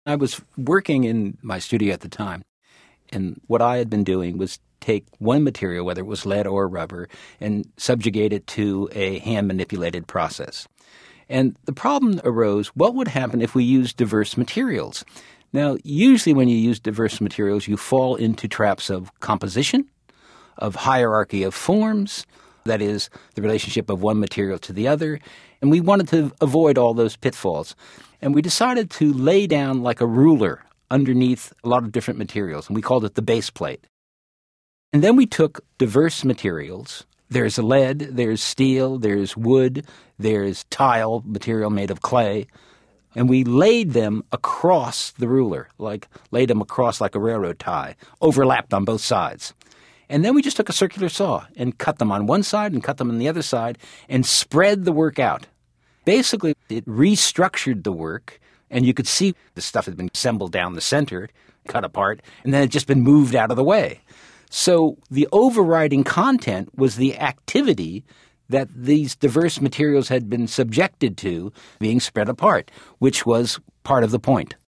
I was working in my studio at the time, and what I had been doing was take one material, whether it was lead or rubber, and subjugate it to a hand-manipulated process. And the problem arose, what would happen if we used diverse materials? Now, usually when you use diverse materials, you fall into traps of composition, of hierarchy of forms, that is, the relationship of one material to the other, and we wanted to avoid all those pitfalls. And we decided to lay down like a ruler underneath a lot of different materials, and we called it the base plate. And then we took diverse materials. There's lead, there's steel, there's wood, there's tile material made of clay, and we laid them across the ruler, laid them across like a railroad tie, overlapped on both sides. And then we just took a circular saw and cut them on one side and cut them on the other side and spread the work out. Basically, it restructured the work, and you could see the stuff had been assembled down the center, cut apart, and then it had just been moved out of the way. So the overriding content was the activity that these diverse materials had been subjected to being spread apart, which was part of the point.